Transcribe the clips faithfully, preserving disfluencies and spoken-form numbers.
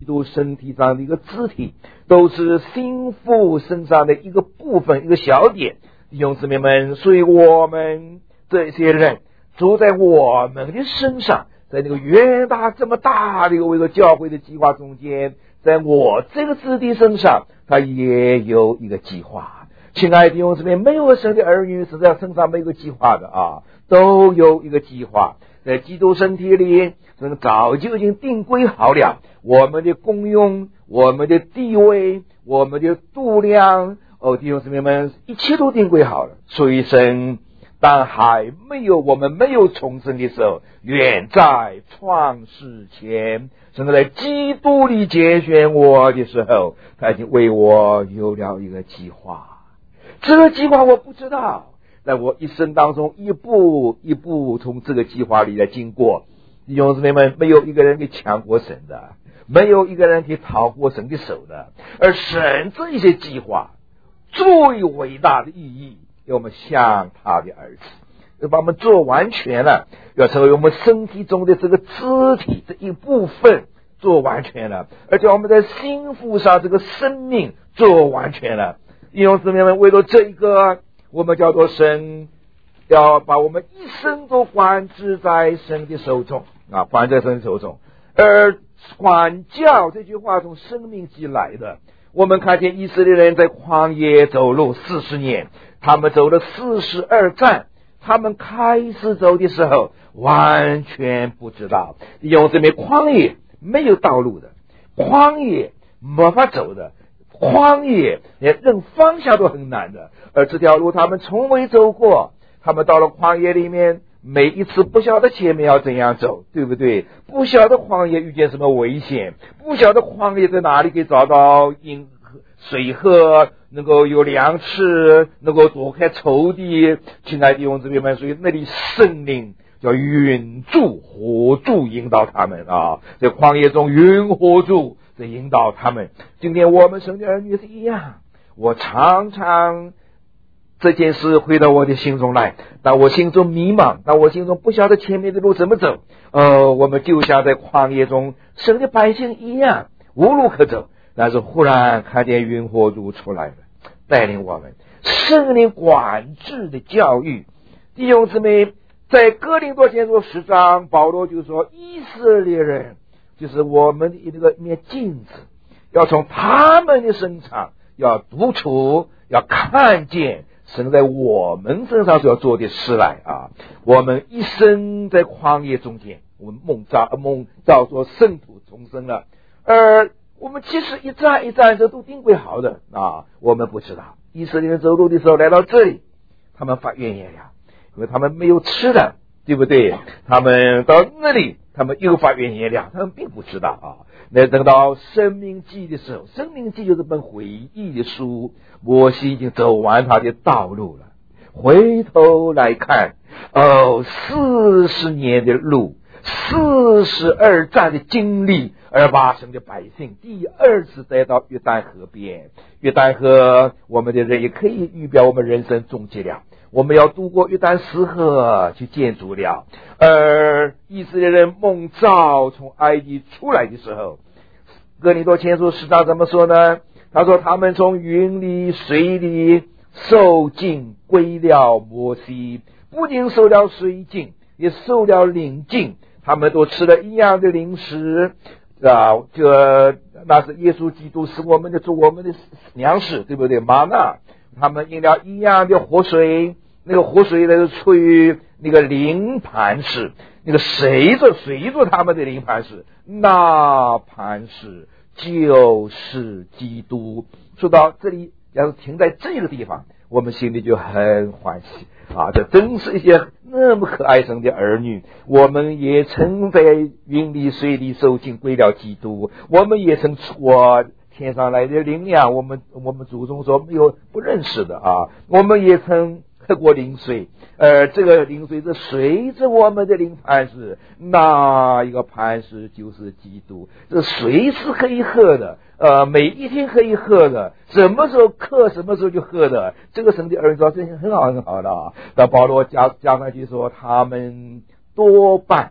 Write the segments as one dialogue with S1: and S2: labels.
S1: 基督身体上的一个肢体，都是心腹身上的一个部分，一个小点。弟兄姊妹们，所以我们这些人住在我们的身上，在那个远大这么大的一个为了教会的计划中间，在我这个肢体身上，他也有一个计划。亲爱的弟兄姊妹，没有神的儿女是在身上没有计划的啊，都有一个计划。在基督身体里，神早就已经定规好了我们的功用，我们的地位，我们的度量。哦，弟兄姊妹们，一切都定规好了。所以神当还没有我们没有重生的时候，远在创世前，神在基督里拣选我的时候，他已经为我有了一个计划。这个计划我不知道，在我一生当中一步一步从这个计划里来经过。弟兄姊妹们，没有一个人可以抢过神的，没有一个人可以逃过神的手的。而神这一些计划最伟大的意义，要我们像他的儿子，要把我们做完全了，要成为我们身体中的这个肢体这一部分做完全了，而且我们在心腹上这个生命做完全了。弟兄姊妹们，为了这一个，我们叫做神要把我们一生都管制在神的手中啊，管在神的手中。而管教这句话从生命记来的，我们看见以色列人在旷野走路四十年，他们走了四十二站，他们开始走的时候完全不知道，因为这边旷野没有道路的，旷野没法走的，旷野连认方向都很难的，而这条路他们从未走过。他们到了旷野里面，每一次不晓得前面要怎样走，对不对？不晓得旷野遇见什么危险，不晓得旷野在哪里可以找到饮水喝，能够有粮吃，能够躲开仇敌。亲爱的弟兄姊妹们，所以那里圣灵叫云柱火柱引导他们啊，在旷野中云火柱在引导他们。今天我们神的儿女是一样，我常常这件事回到我的心中来，当我心中迷茫，当我心中不晓得前面的路怎么走，呃，我们就像在旷野中神的百姓一样，无路可走。但是忽然看见云火柱出来了，带领我们圣灵管制的教育。弟兄姊妹，在哥林多前书十章，保罗就说，以色列人就是我们的一个一面镜子，要从他们的身上要读出，要看见神在我们身上所要做的事来啊！我们一生在旷野中间，我们梦造梦造作圣徒重生了，而我们其实一站一站这都定规好的啊！我们不知道，以色列人走路的时候来到这里，他们发怨言了，因为他们没有吃的，对不对？他们到那里，他们又发怨言了，他们并不知道啊。那等到生命记的时候，生命记就是本回忆的书，摩西已经走完他的道路了，回头来看，哦，四十年的路，四十二站的经历，而把神的百姓第二次带到约旦河边。约旦河，我们的人也可以预表我们人生终结了，我们要渡过约旦死河去建筑了。而以色列人蒙召从埃及出来的时候，哥林多前书十章怎么说呢？他说他们从云里水里受尽归了摩西，不仅受了水尽，也受了灵尽，他们都吃了一样的零食啊，这那是耶稣基督是我们的做我们的粮食，对不对？玛纳，他们饮了一样的活水，那个活水呢是出于那个灵磐石，那个随着随着他们的灵磐石，那磐石就是基督。说到这里，要是停在这个地方，我们心里就很欢喜啊！这真是一些那么可爱神的儿女，我们也曾在云里水里受尽归了基督，我们也曾错天上来的灵粮，我们我们祖宗说没有不认识的啊，我们也曾喝过灵水，而这个灵水是随着我们的灵磐石，那一个磐石就是基督，这水是可以喝的，呃，每一天可以喝的，什么时候渴什么时候就喝的，这个神的儿女说这很好很好的啊。那保罗加加上去说，他们多半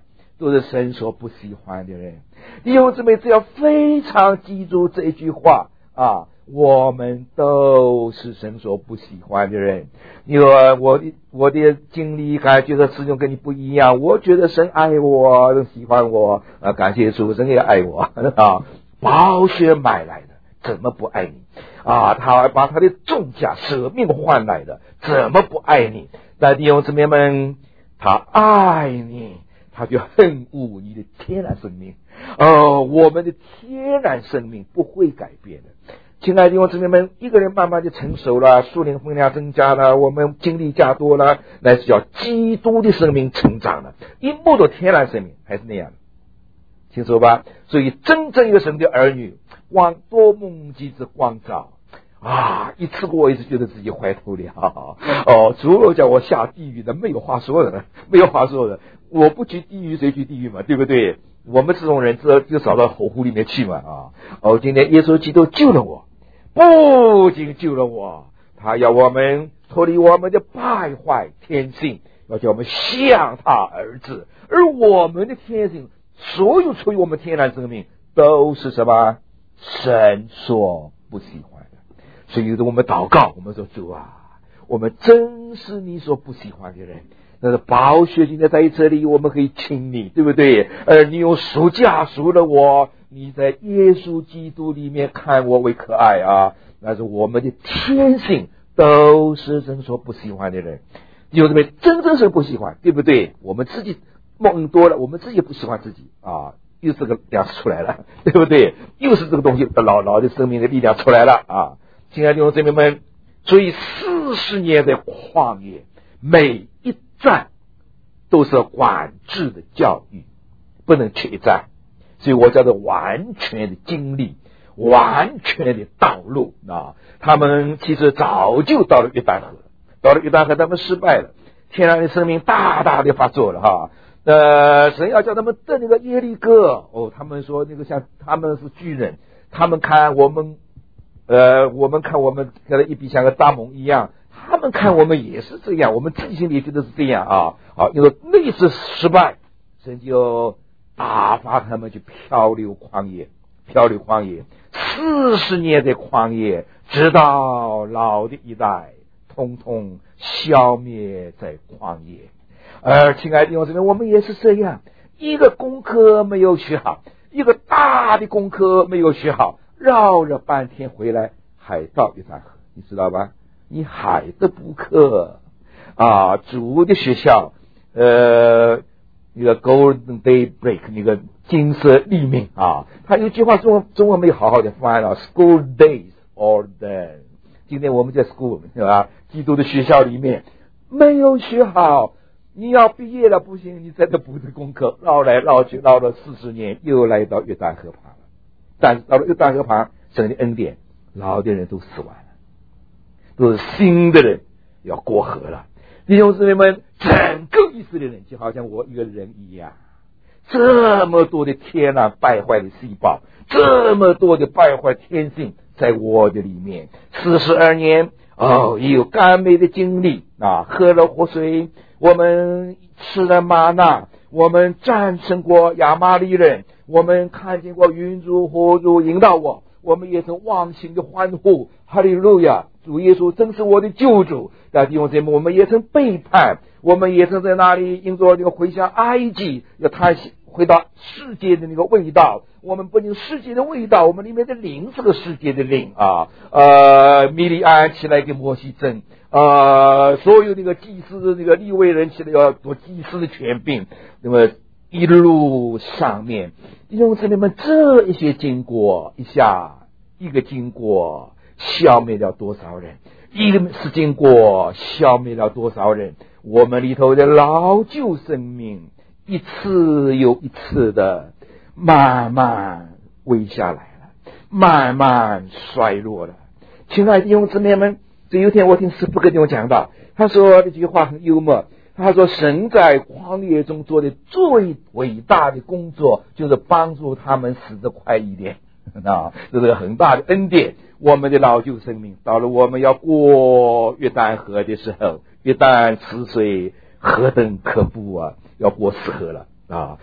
S1: 都是神所不喜欢的人。弟兄姊妹，只要非常记住这句话啊，我们都是神所不喜欢的人。你说我的我的经历感觉得始终跟你不一样，我觉得神爱我，喜欢我啊，感谢主，神也爱我啊，宝血买来的，怎么不爱你啊？他把他的重价舍命换来的，怎么不爱你？但弟兄姊妹们，他爱你，他就恨恶你的天然生命。哦，我们的天然生命不会改变的。亲爱的弟兄姊妹们，一个人慢慢就成熟了，属灵分量增加了，我们经历加多了，那是叫基督的生命成长了。一摸到天然生命还是那样的，清楚吧？所以真正有神的儿女，光多蒙基之光照啊！一次过一直觉得自己坏透了哦，主若叫我下地狱的，没有话说的，没有话说的。我不去地狱，谁去地狱嘛？对不对？我们这种人就就扫到火湖里面去嘛啊！哦，今天耶稣基督救了我，不仅救了我，他要我们脱离我们的败坏天性，要叫我们像他儿子。而我们的天性，所有出于我们天然生命，都是什么？神所不喜欢的。所以我们祷告，我们说主啊，我们真是你所不喜欢的人。那个宝血今天在这里，我们可以亲你，对不对？而你用赎价赎了我，你在耶稣基督里面看我为可爱啊！那是我们的天性都是神所不喜欢的人。有这么真正是不喜欢，对不对？我们自己梦多了，我们自己不喜欢自己啊，又是个粮食出来了，对不对？又是这个东西，老老的生命的力量出来了啊！亲爱的弟兄姊妹们，所以四十年的旷野，每一站都是管制的教育，不能缺一站，所以我叫做完全的经历，完全的道路啊！他们其实早就到了约旦河，到了约旦河，他们失败了，天然的生命大大的发作了哈。呃，神要叫他们登那个耶利哥哦，他们说那个像他们是巨人，他们看我们，呃，我们看我们跟了一比像个大猛一样。他们看我们也是这样，我们自己心里觉得是这样啊。好，因为那次失败，神就打发他们去漂流旷野，漂流旷野四十年的旷野，直到老的一代统统消灭在旷野。而亲爱的弟兄姊妹，我们也是这样，一个功课没有学好，一个大的功课没有学好，绕了半天回来还到约旦河，你知道吧？你海的补课啊，主的学校，呃，那个 Golden Daybreak 那个金色黎明啊，他有句话中文中文没有好好的翻了 ，School Days or then。今天我们在 school 对吧？基督的学校里面没有学好，你要毕业了不行，你在这补的功课，绕来绕去绕了四十年，又来到约旦河旁了。但是到了约旦河旁，神的恩典，老的人都死完了。都是新的人要过河了，弟兄姊妹们，整个以色列人就好像我一个人一样，这么多的天然败坏的细胞，这么多的败坏天性在我的里面。四十二年哦，也有甘美的经历啊，喝了活水，我们吃了玛纳，我们战胜过亚玛力人，我们看见过云柱火柱引导我，我们也曾忘情的欢呼，哈利路亚！主耶稣真是我的救主。但弟兄姊妹，我们也曾背叛，我们也曾在那里因着这个回向埃及，要叹息回到世界的那个味道。我们不仅世界的味道，我们里面的灵是个世界的灵啊。呃，米利安起来给摩西争，呃，所有那个祭司的那个利未人起来要做祭司的权柄。那么一路上面，弟兄姊妹们，这一些经过一下，一个经过。消灭了多少人？一个是经过消灭了多少人？我们里头的老旧生命一次又一次的慢慢萎下来了，慢慢衰落了。亲爱的弟兄姊妹们，这有一天我听师父跟我讲到，他说这句话很幽默，他说神在旷野中做的最伟大的工作，就是帮助他们死得快一点。啊，这是个很大的恩典。我们的老旧生命到了我们要过约旦河的时候，约旦池水何等可怖啊，要过死河了啊！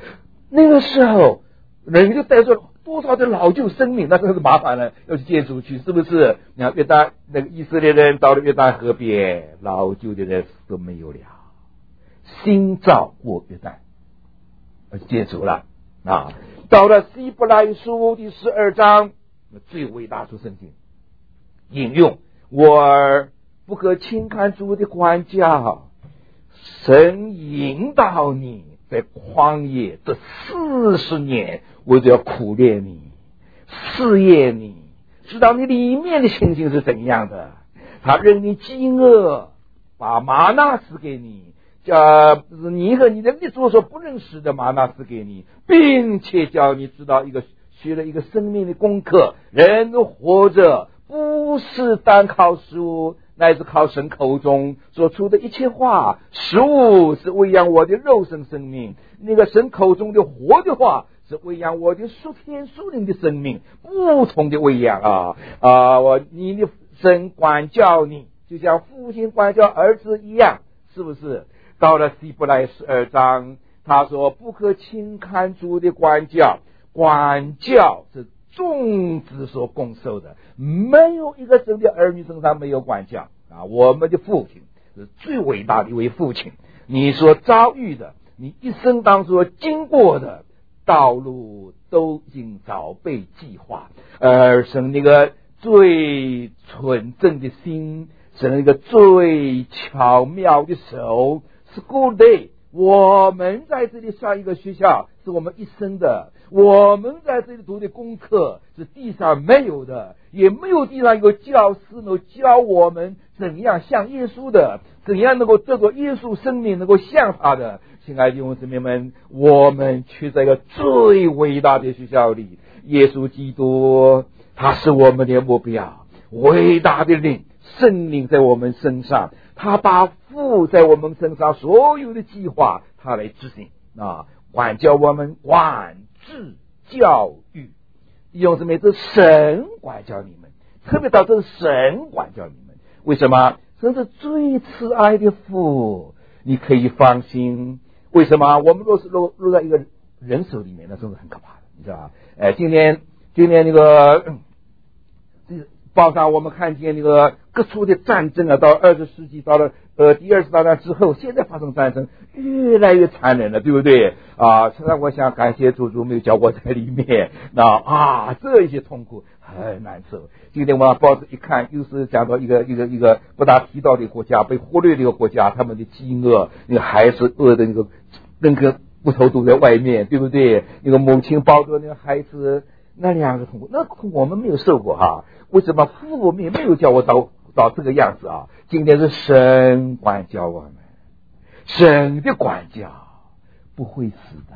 S1: 那个时候人就带着多少的老旧生命，那真是麻烦了，要去接触去，是不是？你看约旦那个以色列人到了约旦河边，老旧的人都没有了，新造过约旦，要去接触了啊。到了希伯来书第十二章，最伟大的圣经引用：我儿不可轻看主的管教，神引导你在旷野这四十年，为着要苦练你，试验你，知道你里面的情形是怎样的。他任你饥饿，把玛纳赐给你，叫你和你的列祖所不认识的玛纳赐给你，并且叫你知道一个学了一个生命的功课。人活着不是单靠食物，乃是靠神口中所出的一切话。食物是喂养我的肉身生命，那个神口中的活的话是喂养我的属天属灵的生命，不同的喂养啊啊！我你的神管教你，就像父亲管教儿子一样，是不是？到了希伯来十二章，他说不可轻看主的管教，管教是众子所共受的，没有一个神的儿女身上没有管教啊！我们的父亲是最伟大的一位父亲，你所遭遇的，你一生当中经过的道路都已经早被计划，而神那个最纯正的心，神那个最巧妙的手。School day， 我们在这里上一个学校是我们一生的，我们在这里读的功课是地上没有的，也没有地上一个教师能够教我们怎样像耶稣的，怎样能够得到耶稣生命，能够像他的。亲爱的弟兄姊妹们，我们却在一个最伟大的学校里，耶稣基督他是我们的目标，伟大的灵圣灵在我们身上，他把父在我们身上所有的计划他来执行啊，管教我们，管制教育。弟兄姊妹，这神管教你们，特别到这是神管教你们。为什么？神是最慈爱的父，你可以放心。为什么？我们若是落落在一个人手里面，那真是很可怕的，你知道吧？哎，今天今天那个嗯报上我们看见那个各处的战争啊，到二十世纪，到了呃第二次大战之后，现在发生战争越来越残忍了，对不对啊？实际上我想感谢主主没有叫我在里面，那啊这一些痛苦很难受。今天我把报纸一看，又是讲到一个一个一个不大提到的国家，被忽略的一个国家，他们的饥饿，那个孩子饿的那个那个骨头都在外面，对不对？那个母亲抱着那个孩子，那两个痛苦，那我们没有受过哈。为什么父母也没有叫我到到这个样子啊？今天是神管教我们，神的管教不会死的，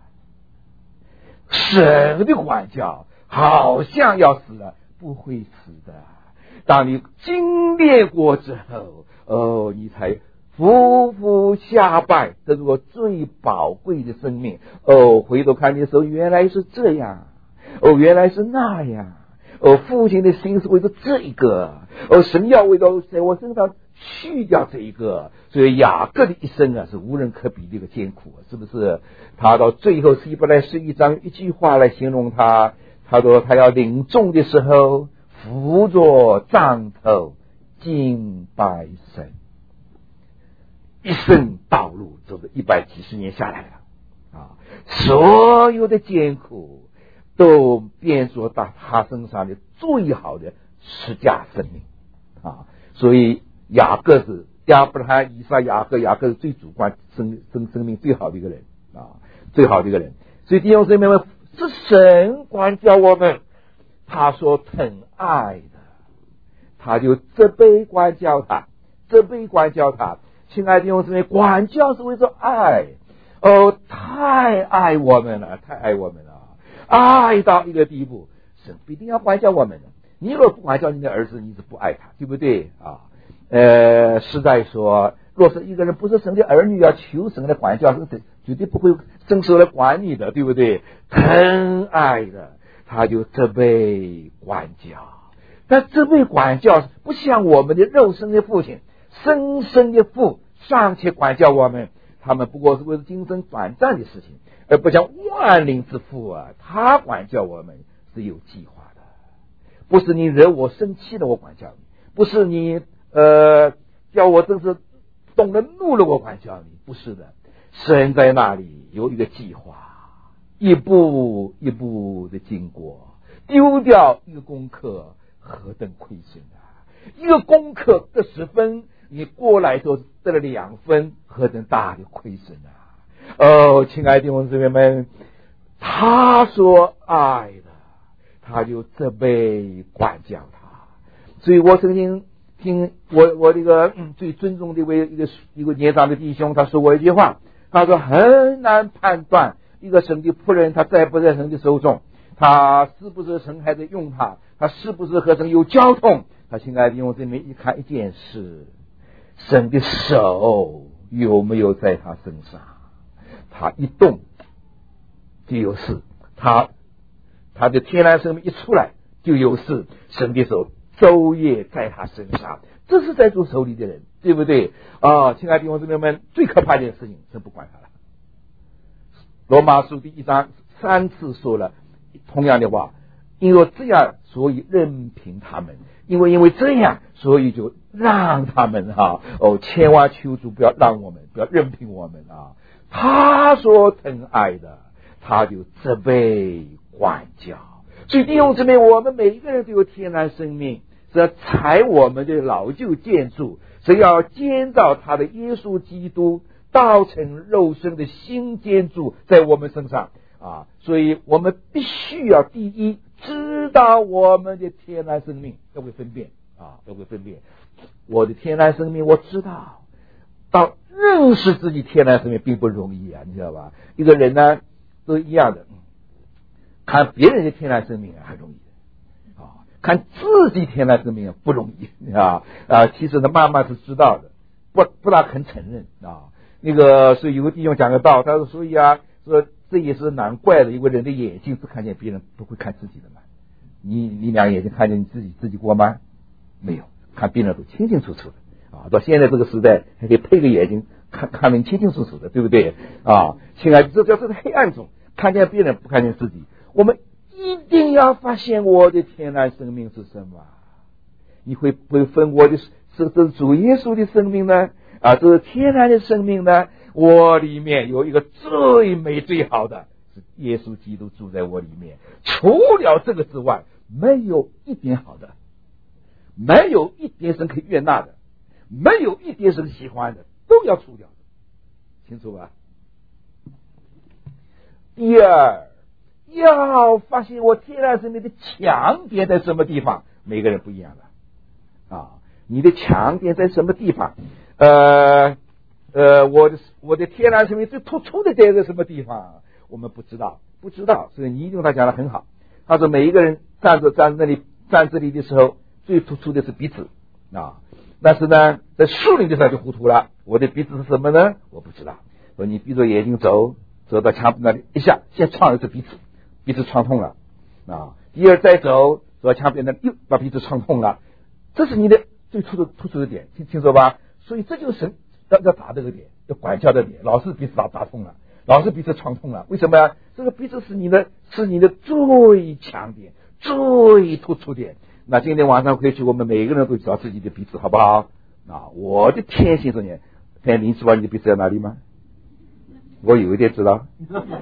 S1: 神的管教好像要死了，不会死的。当你经历过之后，哦，你才夫妇下拜，这是我最宝贵的生命。哦，回头看的时候，原来是这样，哦，原来是那样。哦，父亲的心是为了这一个，哦，神要为了在我身上去掉这一个，所以雅各的一生啊是无人可比的一个艰苦，是不是？他到最后希伯来十一章一句话来形容他，他说他要领众的时候扶着杖头敬拜神，一生道路走了一百几十年下来了啊，所有的艰苦都变作到他身上的最好的十架生命啊！所以雅各是亚伯拉罕、以撒、雅各，雅各是最主观生生生命最好的一个人啊，最好的一个人。所以弟兄姊妹们，是神管教我们，他说疼爱的，他就责备管教他，责备管教他。亲爱的弟兄姊妹，管教是为着爱，哦，太爱我们了，太爱我们了。爱到一个地步，神不一定要管教我们的。你若不管教你的儿子，你是不爱他，对不对啊？呃，实在说，若是一个人不是神的儿女，要求神的管教，是绝对不会伸手来管你的，对不对？疼爱的，他就责备管教，但责备管教不像我们的肉身的父亲，生身的父尚且管教我们，他们不过是为了今生短暂的事情。 而不像万灵之父啊，他管教我们是有计划的，不是你惹我生气了我管教你，不是你呃叫我真是动了怒了我管教你，不是的，神在那里有一个计划，一步一步的经过，丢掉一个功课何等亏损啊！一个功课得十分，你过来都得了两分，何等大的亏损啊！哦，亲爱的弟兄姊妹们，他所爱的，他就责备管教他。所以我曾经听我我这个、嗯、最尊重的一位一个一个年长的弟兄，他说过一句话，他说很难判断一个神的仆人他在不在神的手中，他是不是神还在用他，他是不是和神有交通。他亲爱的弟兄姊妹，一看一件事，神的手有没有在他身上，他一动就有事，他他的天然生命一出来就有事，神的手昼夜在他身上，这是在做手里的人，对不对啊？亲爱的弟兄姊妹们，最可怕的事情是不管他了。罗马书第一章三次说了同样的话，因为这样所以任凭他们，因为因为这样所以就让他们哈、啊、哦，千万求主不要让我们，不要任凭我们啊！他所疼爱的，他就责备管教。所以弟兄姊妹，我们每一个人都有天然生命，是要踩我们的老旧建筑，是要建造他的耶稣基督道成肉身的新建筑在我们身上啊！所以我们必须要第一知道我们的天然生命，要会分辨啊，要会分辨我的天然生命，我知道到认识自己天然生命并不容易啊，你知道吧？一个人呢都一样的，看别人的天然生命还容易啊，看自己天然生命不容易啊啊！其实呢，慢慢是知道的，不不大肯承认啊。那个所以有个弟兄讲个道，他说所以啊，说这也是难怪的，因为人的眼睛只看见别人，不会看自己的嘛。你你两个眼睛看见你自己自己过吗？没有，看别人都清清楚楚的啊。到现在这个时代，还可以配个眼睛看看得清清楚楚的，对不对啊？亲爱的，这叫这个黑暗中看见别人不看见自己。我们一定要发现我的天然生命是什么。你会不会分我的是这是主耶稣的生命呢？啊，这是天然的生命呢？我里面有一个最美最好的，是耶稣基督住在我里面。除了这个之外，没有一点好的，没有一点神可以悦纳的，没有一点神喜欢的，都要除掉，清楚吧？第二，要发现我天然生命的强点在什么地方，每个人不一样的啊。你的强点在什么地方？呃呃，我的我的天然生命最突出的点在什么地方？我们不知道，不知道。所以倪弟兄他讲的很好，他说每一个人站着站那里站这里的时候，最突出的是鼻子啊。但是呢，在树林的时候就糊涂了。我的鼻子是什么呢？我不知道。说你闭着眼睛走，走到墙壁那里一下，先撞一次鼻子，鼻子撞痛了啊。第二再走，走到墙壁那里又把鼻子撞痛了。这是你的最突出突出的点，听清楚吧？所以这就是神要要打这个点，要管教的点，老是鼻子打打痛了，老是鼻子撞痛了。为什么呀？这个鼻子是你的是你的最强点，最突出点。那今天晚上回去，我们每个人都找自己的鼻子，好不好？啊，我的天性说你，天林知道你的鼻子在哪里吗？我有一点知道，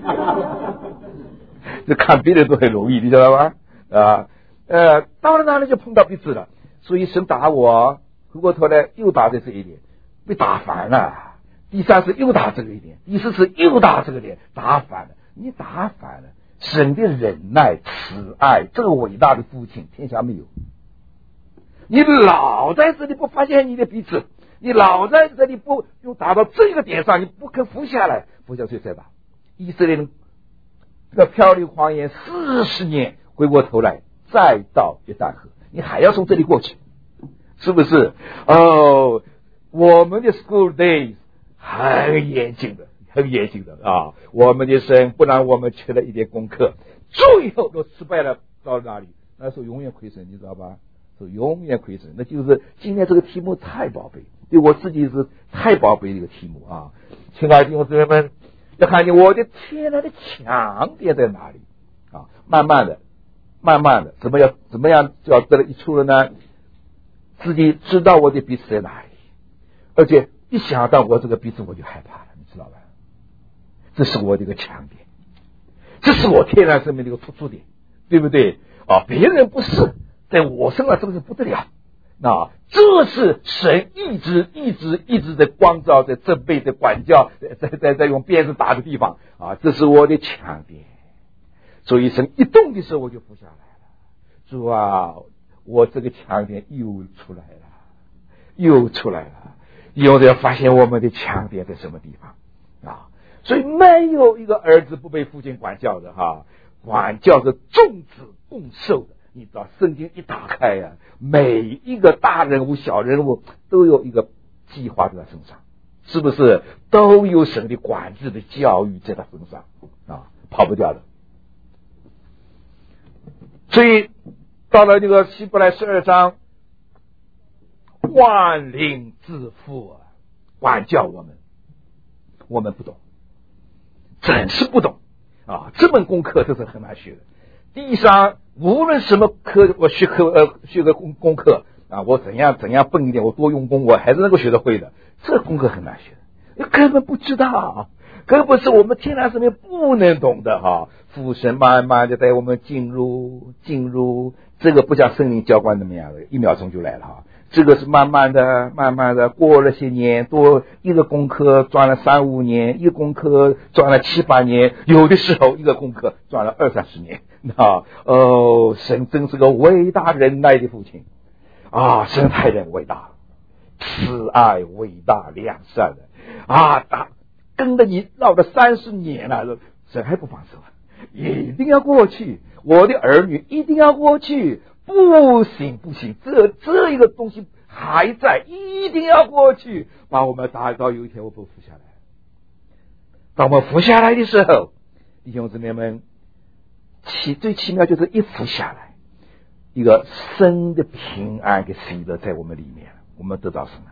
S1: 这看别人都很容易，你知道吗？啊，呃，到了哪里就碰到鼻子了。所以神打我，回过头来又打的这一点，被打烦了。第三次又打这个一点，第四次又打这个点，打反了。你打反了，神的忍耐、慈爱，这个伟大的父亲天下没有。你老在这里不发现你的鼻子，你老在这里不又打到这个点上，你不肯伏下来，伏下去再打。以色列人这个漂流荒野四十年，回过头来再到约旦河。你还要从这里过去，是不是？哦，我们的 school days 很严谨的，很严谨的啊！我们的神不让我们缺了一点功课，最后都失败了，到哪里？那时候永远亏损，你知道吧？说永远亏损，那就是今天这个题目太宝贝，对我自己是太宝贝的一个题目啊！亲爱的弟兄姊妹们， 要看见我的天然的强点在哪里啊！慢慢的，慢慢的，怎么样？怎么样就要得了一处了呢？自己知道我的鼻子在哪里，而且一想到我这个鼻子我就害怕了，你知道吧？这是我的一个强点，这是我天然生命的一个突出点，对不对啊？别人不是，在我身上这个是不得了。那这是神一直一直一直在光照，在责备，在管教，在在在用鞭子打的地方啊，这是我的强点。所以神一动的时候我就伏下来了。主啊，我这个强点又出来了，又出来了。有的要发现我们的强点在什么地方啊？所以没有一个儿子不被父亲管教的哈，管教是众子共受的。你知道圣经一打开呀、啊，每一个大人物小人物都有一个计划在他身上，是不是都有神的管制的教育在他身上啊，跑不掉的。所以到了这个希伯来十二章，万灵之父啊，管教我们，我们不懂，真是不懂啊！这门功课这是很难学的。地上无论什么科我学科呃学个功功课啊，我怎样怎样笨一点，我多用功，我还是能够学得会的。这个功课很难学的，根本不知道，根本是我们天然生命不能懂的哈。父神慢慢的带我们进入进入，这个不像圣灵浇灌那么样的，一秒钟就来了哈。这个是慢慢的慢慢的过了些年，多一个功课赚了三五年，一个功课赚了七八年，有的时候一个功课赚了二三十年啊！哦，神真是个伟大忍耐的父亲啊！神太人伟大，慈爱伟大良善的啊！打跟着你绕了三十年了，神还不放手，一定要过去，我的儿女一定要过去。不行不行，这这一个东西还在，一定要过去，把我们打到有一天我不服下来。当我们服下来的时候，弟兄姊妹们，奇最奇妙就是一服下来，一个生的平安跟喜乐在我们里面，我们得到什么？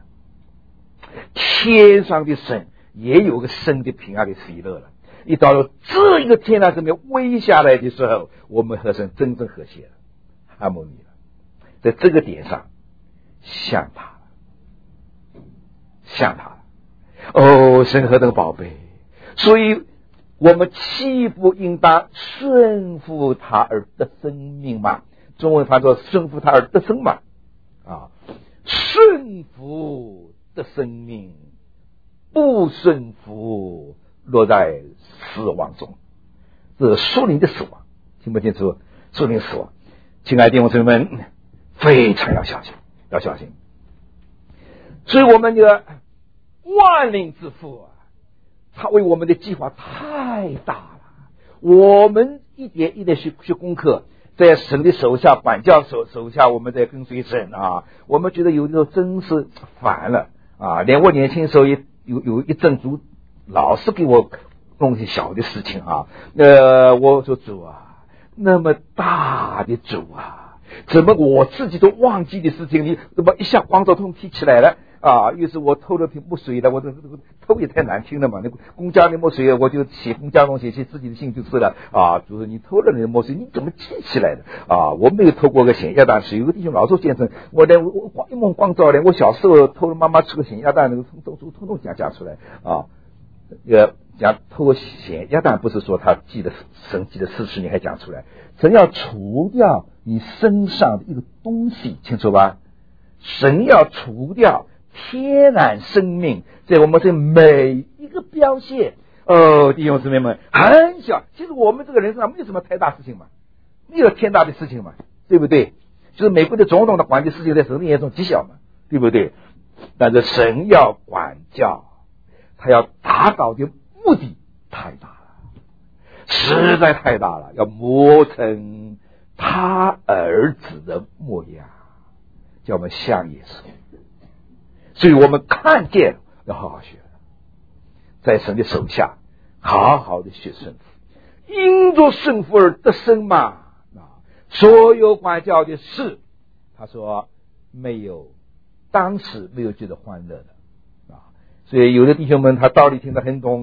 S1: 天上的神也有个生的平安跟喜乐了。一到了这一个天上生命威下来的时候，我们和神真正和谐了。哈莫尼了，在这个点上像他了，像他了。哦，神何等宝贝！所以我们岂不应当顺服他而得生命吗？中文翻作顺服他而得生嘛。啊，顺服得生命，不顺服落在死亡中。这是属灵的死亡，听不清楚？属灵的死亡。亲爱的弟兄姊妹们，非常要小心，要小心。所以我们的万灵之父啊，他为我们的计划太大了。我们一点一点学学功课，在神的手下管教手手下，我们在跟随神啊。我们觉得有的时候真是烦了啊！连我年轻时候也有有一阵主老是给我弄些小的事情啊。呃，我说主啊。那么大的主啊，怎么我自己都忘记的事情，你怎么一下光照通提起来了啊？于是我偷了瓶墨水了，我这偷也太难听了嘛！那公家的墨水，我就写公家东西，写自己的信就是了啊。就是你偷了那个墨水，你怎么记起来的啊？我没有偷过个咸鸭蛋，是有个弟兄老说先生，我连我光一梦光照连我小时候偷了妈妈吃个咸鸭蛋，那个通通通通讲讲出来啊。呃，讲偷咸鸭蛋不是说他记得神记得事实，你还讲出来，神要除掉你身上的一个东西，清楚吧？神要除掉天然生命在我们这每一个表现。哦，弟兄姊妹们，很小，其实我们这个人身上没有什么太大事情嘛，没有天大的事情嘛，对不对？就是美国的总统的管理事情在神的眼中极小嘛，对不对？但是神要管教，他要达到的目的太大了，实在太大了，要磨成他儿子的模样，叫我们像耶稣。所以我们看见了，要好好学，在神的手下好好的学顺服，因着顺服而得生嘛。所有管教的事，他说没有，当时没有觉得欢乐的啊。所以有的弟兄们他道理听得很懂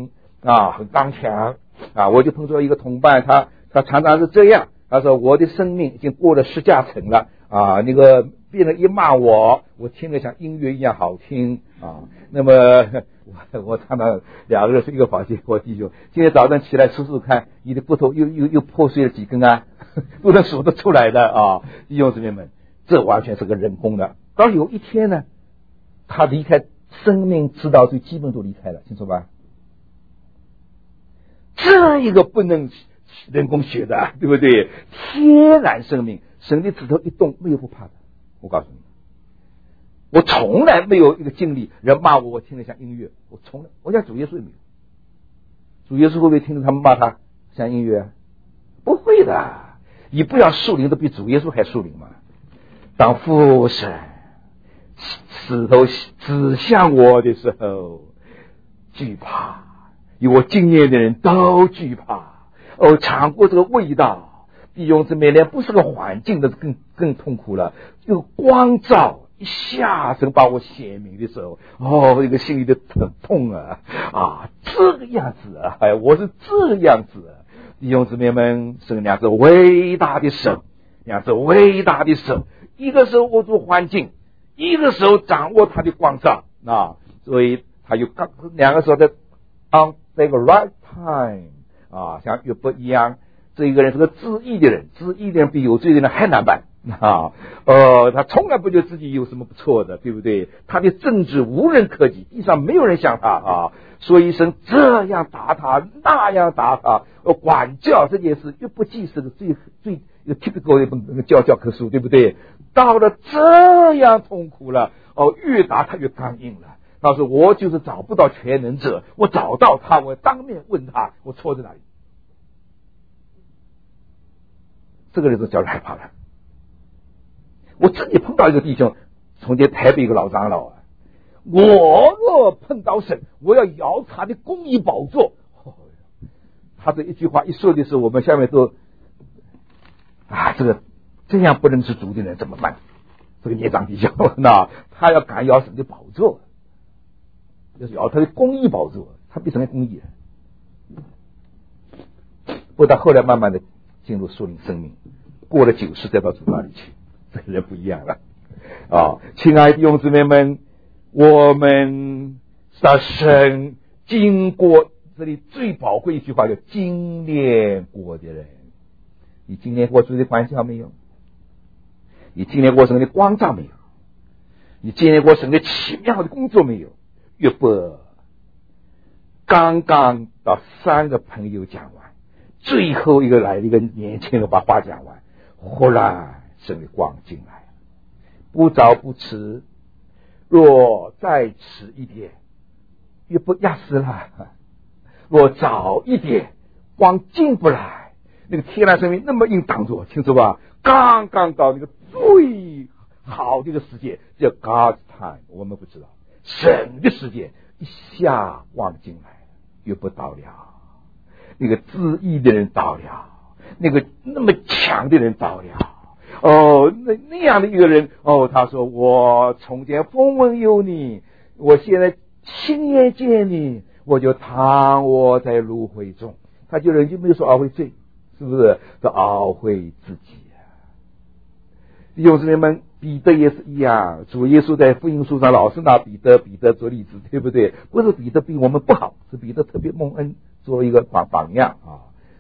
S1: 啊，很刚强啊。我就碰到一个同伴，他他常常是这样，他说我的生命已经过了十架层了啊，那个别人一骂我，我听着像音乐一样好听啊。那么我我常常两个人睡一个房间，我弟兄今天早上起来数数看，你的骨头又又又破碎了几根啊，都能数得出来的啊，弟兄姊妹们，这完全是个人工的。当有一天呢，他离开生命之道最基本都离开了，清楚吧？这一个不能人工学的，对不对？天然生命，神的指头一动，没有不怕的。我告诉你，我从来没有一个经历，人骂我，我听得像音乐。我从来，我想主耶稣也没有。主耶稣会不会听着他们骂他像音乐？不会的。你不要树灵都比主耶稣还树灵嘛。当父神指头指向我的时候，惧怕。有我经验的人都惧怕。哦，尝过这个味道，弟兄姊妹，连不是个环境的更更痛苦了。有光照一下神把我显明的时候，哦，这个心里的疼痛啊啊，这个样子啊，哎，我是这样子啊。弟兄姊妹们，是两只伟大的手，两只伟大的手，一个手握住环境，一个手掌握它的光照啊，所以他有刚两个手在 on the right time 啊，像约伯一样，这一个人是个自义的人，自义的人比有罪的人还难办啊。呃，他从来不觉得自己有什么不错的，对不对？他的政治无人可及，地上没有人像他啊。所以神这样打他，那样打他，呃，管教这件事，约伯记是个最最一个 typical 的一本教教科书，对不对？到了这样痛苦了，哦，越打他越刚硬了。他说我就是找不到全能者，我找到他，我当面问他，我错在哪里？这个人就叫人害怕了。我自己碰到一个弟兄，从前台北一个老长老啊，我若碰到神，我要摇他的公义宝座。哦，他这一句话一说的时候，我们下面都啊，这个这样不能知足的人怎么办？这个孽障弟兄，那他要敢摇神的宝座，要摇他的公义宝座，他必成为公义。不到后来慢慢的进入属灵生命，过了九十再到主那里去，这个人不一样了啊！亲爱的弟兄姊妹们，我们的神经过这里最宝贵一句话叫经历过的人。你经历过主的关系好没有？你经历过神的光照没有？你经历过神的奇妙的工作没有？约伯刚刚到三个朋友讲完，最后一个来一个年轻人把话讲完，忽然神的光进来了，不早不迟，若再迟一点，约伯压死了；若早一点，光进不来。那个天然生命那么硬挡住，清楚吧？刚刚到那个最好的一个时间，叫 God's time， 我们不知道神的时间一下光进来，约伯到了，那个自义的人到了，那个那么强的人到了。哦，那那样的一个人，哦，他说我从前风闻有你，我现在亲眼见你，我就躺卧在芦荟中。他就人就没有说懊悔罪，是不是？是懊悔自己啊。弟兄姊妹们，彼得也是一样，主耶稣在福音书上老是拿彼得彼得做例子，对不对？不是彼得比我们不好，是彼得特别蒙恩做一个榜榜样啊。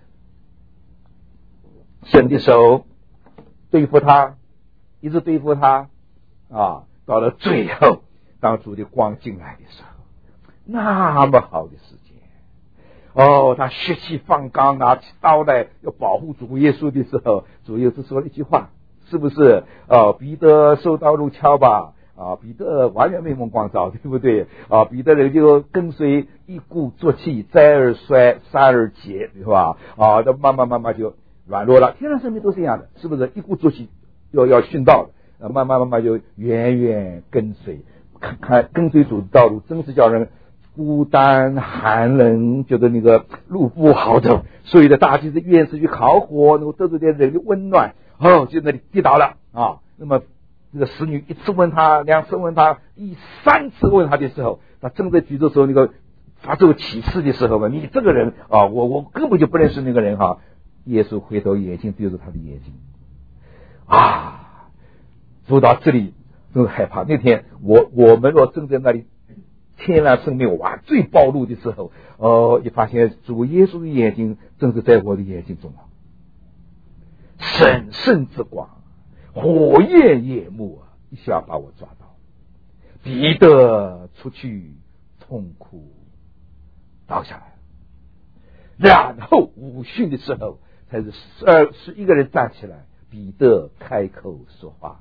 S1: 神的手对付他，一直对付他啊，到了最后，当主的光进来的时候，那么好的时间，哦，他血气方刚，拿起刀来要保护主耶稣的时候，主耶稣说了一句话，是不是？哦，彼得受刀入鞘吧。啊，彼得完全没蒙光照，对不对？啊，彼得人就跟随一鼓作气，再而衰，三而竭，对吧？啊，那慢慢慢慢就软弱了。天然生命都是这样的，是不是？一鼓作气要要殉道了，啊，慢慢慢慢就远远跟随，看看跟随主的道路，真是叫人孤单寒冷，觉得那个路不好走，所以的大祭司愿是去烤火，能够得到点人的温暖。哦，就那里跌倒了啊。那么这个使女一次问他，两次问他，第三次问他的时候，他正在举的时候，那个发这个启示的时候嘛，你这个人啊，我我根本就不认识那个人哈。耶稣回头眼睛对着他的眼睛啊，读到这里都害怕。那天我我们若正在那里天然生命哇最暴露的时候，哦，一发现主耶稣的眼睛正是在我的眼睛中啊，神圣之光，火焰眼目啊，一下把我抓到。彼得出去痛哭倒下来，然后午训的时候才是十二十一个人站起来，彼得开口说话。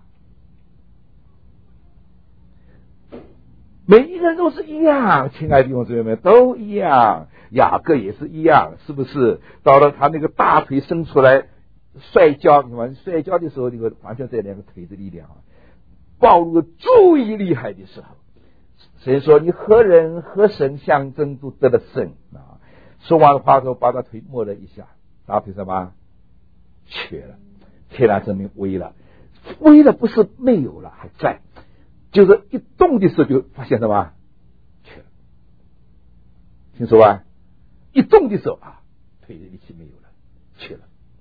S1: 每一个人都是一样，亲爱的弟兄姊妹们，都一样。雅各也是一样，是不是？到了他那个大腿伸出来摔跤，你看摔跤的时候，那个完全在两个腿的力量暴露了最厉害的时候。所以说，你和人和神相争都得了胜啊！说完话之后，把他腿摸了一下，大腿什么瘸了，天然生命危了，危了不是没有了，还在。就是一动的时候就发现什么瘸了，听说吧？一动的时候啊，腿的力气没有了，瘸了。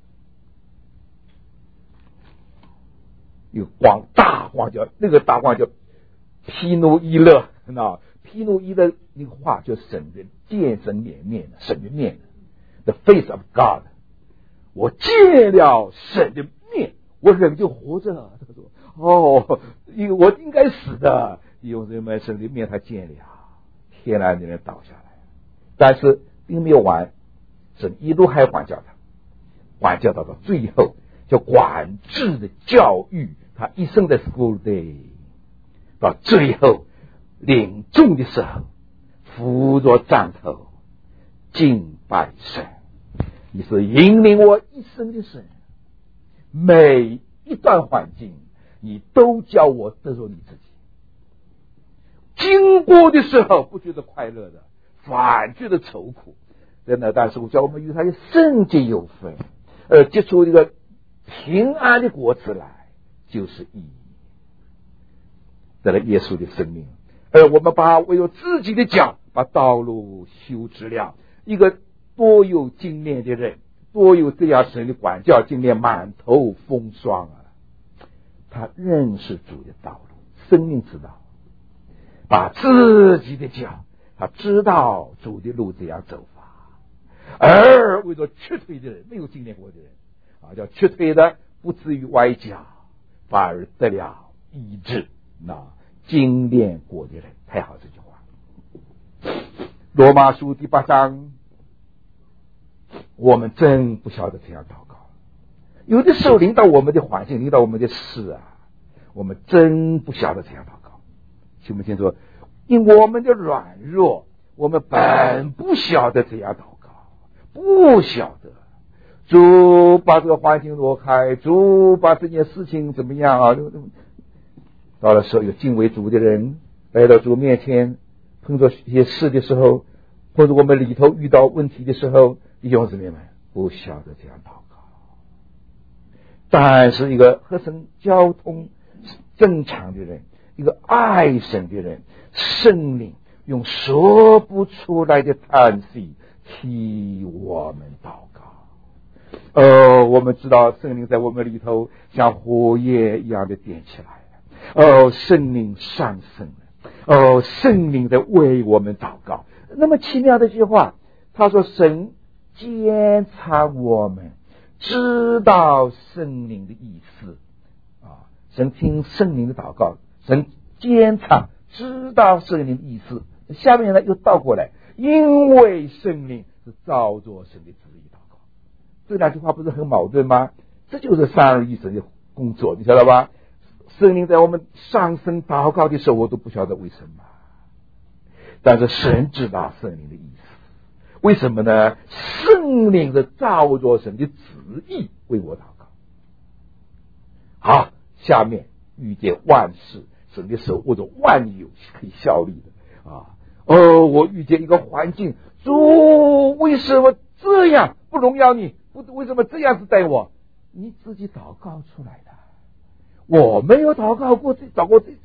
S1: 有光大光叫那个大光叫毗努伊勒，那毗努伊勒那个话就神的见神脸面的，神的面的 ，the face of God。我见了神的面，我人就活着。他说：“哦，我应该死的，有人们神的面他见了，天然的人倒下来，但是并没有完，神一路还管教他，管教到到最后叫管制的教育。”他一生的 school day 到最后领众的时候，扶着杖头敬拜神。你是引领我一生的神，每一段环境你都叫我得着你自己。经过的时候不觉得快乐的，反觉得愁苦。真的，但是我叫我们与他的圣洁有分，呃，结出一个平安的果子来。就是义，得了耶稣的生命，而我们把为了自己的脚把道路修直了。一个多有经验的人，多有这样神的管教经验，满头风霜啊，他认识主的道路，生命之道，把自己的脚，他知道主的路怎样走法。而为了瘸腿的人，没有经验过的人啊，叫瘸腿的不至于歪脚，反而得了医治。那精炼过的人，太好这句话。罗马书第八章，我们真不晓得这样祷告。有的时候领导我们的环境，领导我们的事啊，我们真不晓得这样祷告。听不清楚？因我们的软弱，我们本不晓得这样祷告，不晓得。主把这个环境挪开，主把这件事情怎么样啊？到了时候有敬畏主的人来到主面前，碰到一些事的时候，或者我们里头遇到问题的时候，弟兄姊妹们不晓得这样祷告。但是一个和神交通正常的人，一个爱神的人，圣灵用说不出来的叹息替我们祷告。哦，我们知道圣灵在我们里头像火焰一样的点起来了。哦，圣灵上升了。哦，圣灵在为我们祷告。那么奇妙的一句话，他说神监察我们，知道圣灵的意思啊。神听圣灵的祷告，神监察知道圣灵的意思。下面呢又倒过来，因为圣灵是照着神的旨意祷告。这两句话不是很矛盾吗？这就是三而一神的工作，你晓得吧？圣灵在我们上升祷告的时候，我都不晓得为什么，但是神知道圣灵的意思。为什么呢？圣灵是照着神的旨意为我祷告。好，下面遇见万事，神的手握着万有可以效力的啊。哦，我遇见一个环境，主为什么这样不荣耀你？不，为什么这样子待我？你自己祷告出来的，我没有祷告过，祷告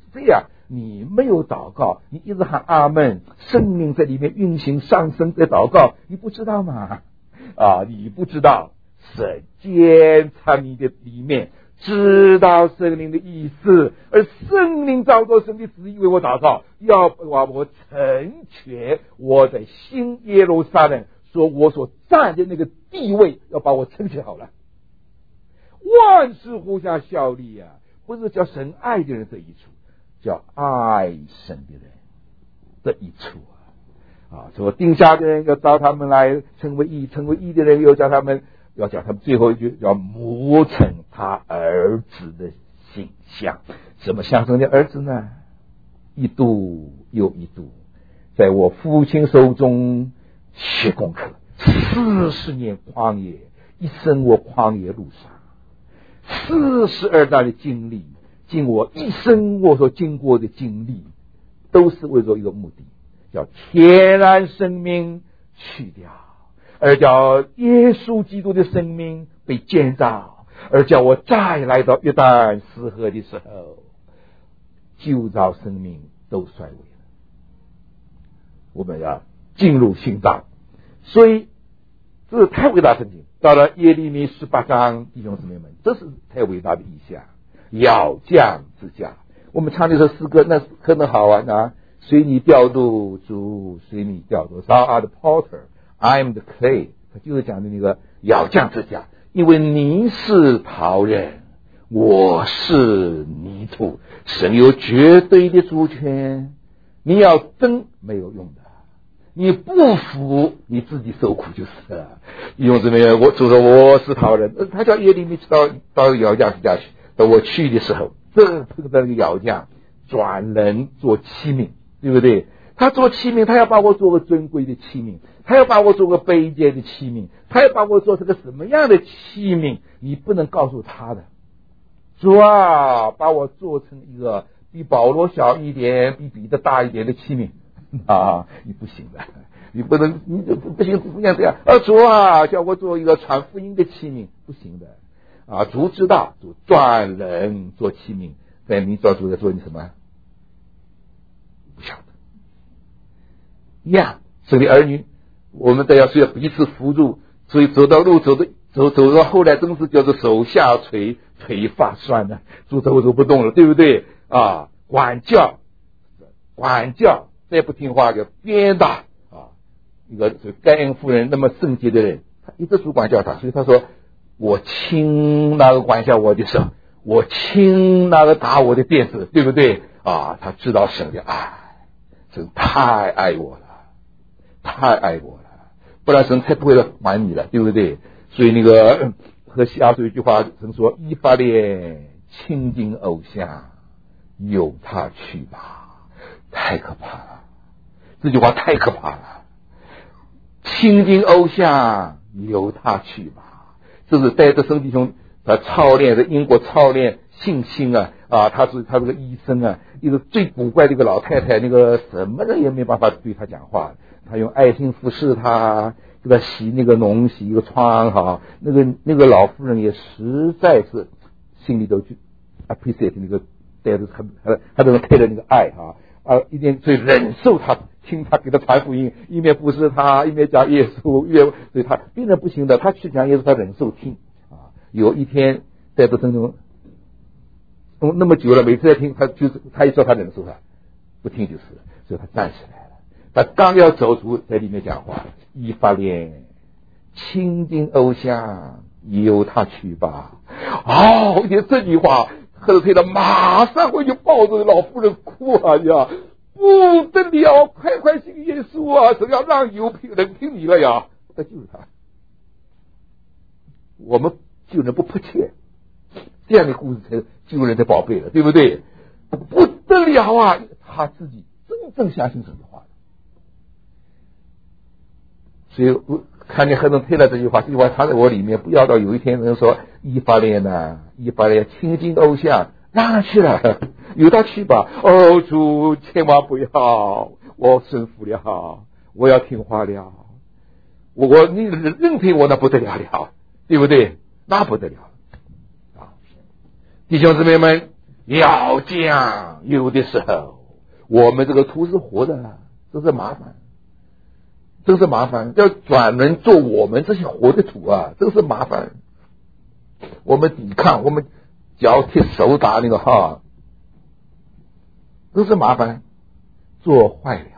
S1: 这样，你没有祷告，你一直喊阿们，圣灵在里面运行上升在祷告，你不知道吗？啊，你不知道，神监察你的里面，知道圣灵的意思，而圣灵照着神的旨意为我祷告，要把我成全我在新耶路撒冷，说我所站的那个地位，要把我成全好了。万事互相效力啊，不是叫神爱的人这一处，叫爱神的人这一处啊！啊，说定下的人要招他们来成为义，成为义的人又叫他们，要叫他们最后一句要磨成他儿子的形象。怎么象征的儿子呢？一度又一度，在我父亲手中学功课，四十年旷野，一生我旷野路上。四十二代的经历，尽我一生我所经过的经历，都是为了一个目的，叫天然生命去掉，而叫耶稣基督的生命被建造，而叫我再来到约旦死河的时候，旧造生命都衰微了。我们要进入新造，所以这是太伟大的圣经。到了耶利米十八章，弟兄姊妹们，这是太伟大的意象，要匠之家。我们唱这首诗歌，那可能好玩啊！随你调度，主随你调度。Thou art the potter, I am the clay。他就是讲的那个要匠之家，因为你是陶人，我是泥土，神有绝对的主权，你要争没有用的。你不服，你自己受苦就是了。弟兄姊妹，我主说我是陶人，他叫耶利米到到窑匠之家去。等我去的时候，这碰到那个窑匠转人做器皿，对不对？他做器皿，他要把我做个尊贵的器皿，他要把我做个卑贱的器皿，他要把我做成个什么样的器皿？你不能告诉他的。主啊，把我做成一个比保罗小一点、比彼得大一点的器皿。啊，你不行的，你不能，你不行，不像这样。啊，主啊，叫我做一个传福音的器皿，不行的。啊，主知道，主专人做器皿，在你做主在做你什么？不晓得。一样，神的儿女，我们都要需要彼此扶助，所以走到路走的走走到后来，真是叫做手下垂，腿发酸了，主走走不动了，对不对？啊，管教，管教。再不听话就鞭打啊！一个盖恩夫人那么圣洁的人，他一直主管教他，所以他说：“我亲那个管教我的手，我亲那个打我的辫子，对不对？”啊，他知道神的爱，神太爱我了，太爱我了，不然神才不会来还你了，对不对？所以那个和下属一句话，神说：“以法莲亲近偶像，由他去吧。”太可怕了。这句话太可怕了，亲近偶像，由他去吧。这是带着圣弟兄他操练，在英国操练信心啊啊！他是他是个医生啊，一个最古怪的一个老太太，那个什么人也没办法对他讲话，他用爱心服侍他，给他洗那个脓，洗一个疮哈。那个那个老妇人也实在是心里头去 appreciate 那个带着他他他这种配的那个爱哈。啊，一定最忍受他，听他给他传福音，一面服侍他，一面讲耶稣，一面对他病人不行的，他去讲耶稣，他忍受听啊。有一天在这当中，嗯，那么久了，每次在听，他就是他一说他忍受他，不听就是了，所以他站起来了。他刚要走出，在里面讲话，以法莲亲近偶像，由他去吧。哦，听这句话。赫德推了，马上回去抱着老妇人哭啊呀，不得了，快快信耶稣啊！神要让有凭人听你了呀！这就是他，我们救人不迫切，这样的故事才救人的宝贝了，对不对？不得了啊！他自己真正相信神的话，所以我看见赫德推了这句话，这句话藏在我里面，不要到有一天人说以法莲呐，以法莲亲近偶像，让他去了，由他去吧。哦，主千万不要，我顺服了，我要听话了，我我你认赔我那不得了了，对不对？那不得了啊！弟兄姊妹们，
S2: 要讲，有的时候我们这个土是活的，这是麻烦，这是麻烦，要转人做我们这些活的土啊，这是麻烦。我们抵抗，我们脚踢手打那个哈，这是麻烦，做坏了，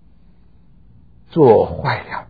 S2: 做坏了。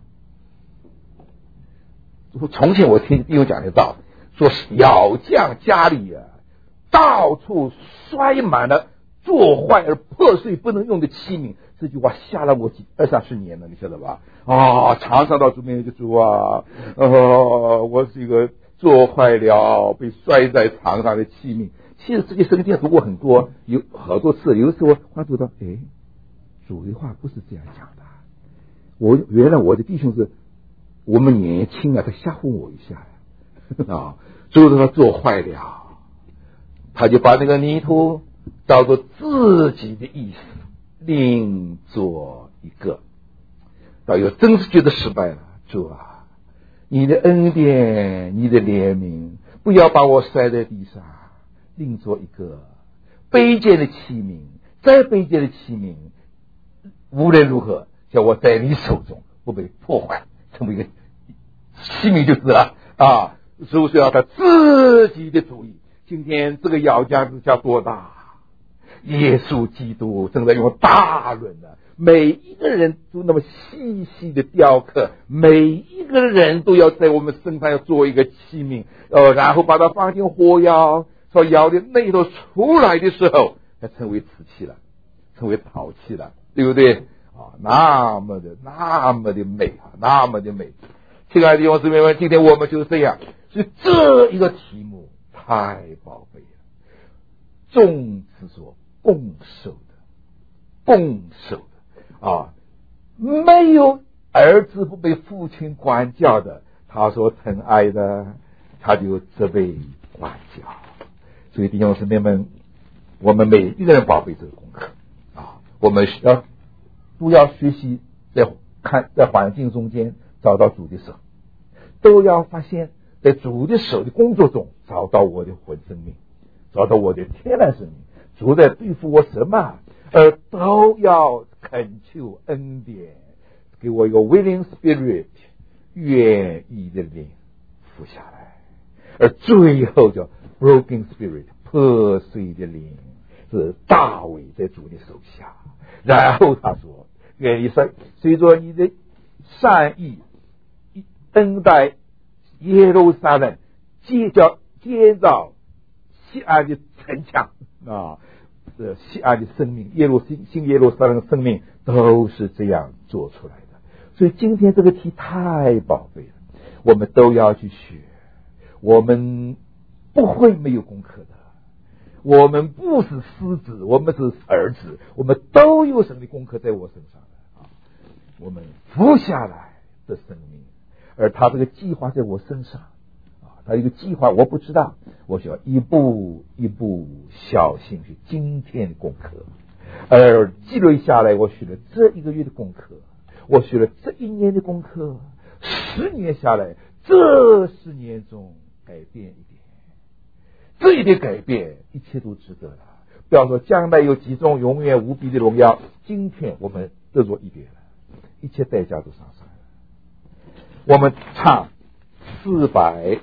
S2: 从前我听弟兄讲的道，说小将家里啊，到处摔满了做坏而破碎不能用的器皿。这句话吓了我几二三十年了，你晓得吧？啊，常常到主面前就主啊，呃，我是一个做坏了被摔在床上的器皿。其实这些圣经读过很多，有好多次，有的时候话读到，哎，主的话不是这样讲的。我原来我的弟兄是我们年轻啊，他吓唬我一下啊，最后他做坏了，他就把那个泥土当作自己的意思另做一个。导游真是觉得失败了，主啊，你的恩典，你的怜悯，不要把我摔在地上，另做一个卑贱的器皿，再卑贱的器皿，无论如何叫我在你手中不被破坏，成为一个器皿就是了啊！所以说要他自己的主意。今天这个要价之下多大？耶稣基督正在用大轮的，每一个人都那么细细的雕刻，每一个人都要在我们身上要做一个器皿，呃，然后把它放进火窑，从窑的内头出来的时候，它成为瓷器了，成为陶器了，对不对啊？那么的那么的美啊，那么的美。亲爱的弟兄姊妹们，今天我们就是这样，所以这一个题目太宝贝了。众之所共受的，共受的啊，没有儿子不被父亲管教的，他所疼爱的，他就责备管教。所以弟兄姊妹们，我们每一个人宝贝这个功课啊，我们要都要学习，在看在环境中间找到主的手，都要发现在主的手的工作中找到我的魂生命，找到我的天然生命。主在对付我什么，而都要恳求恩典，给我一个 willing spirit， 愿意的灵服下来。而最后叫 broken spirit， 破碎的灵，是大卫在主的手下。然后他说，愿意随随着你的善意恩待耶路撒冷，建造建造西安的城墙啊，这西安的生命，耶路新新耶路撒冷的生命都是这样做出来的。所以今天这个题太宝贝了，我们都要去学。我们不会没有功课的，我们不是狮子，我们是儿子，我们都有神的功课在我身上的啊。我们服下来的生命，而他这个计划在我身上啊，他一个计划我不知道，我需要一步一步小心去今天的功课，而积累下来，我学了这一个月的功课，我学了这一年的功课，十年下来，这十年中改变一点，这一点改变，一切都值得了。不要说将来有几种永远无比的荣耀，今天我们得着一点了，一切代价都上上了。我们唱四百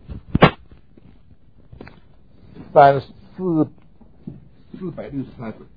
S2: 三四四百六十三首。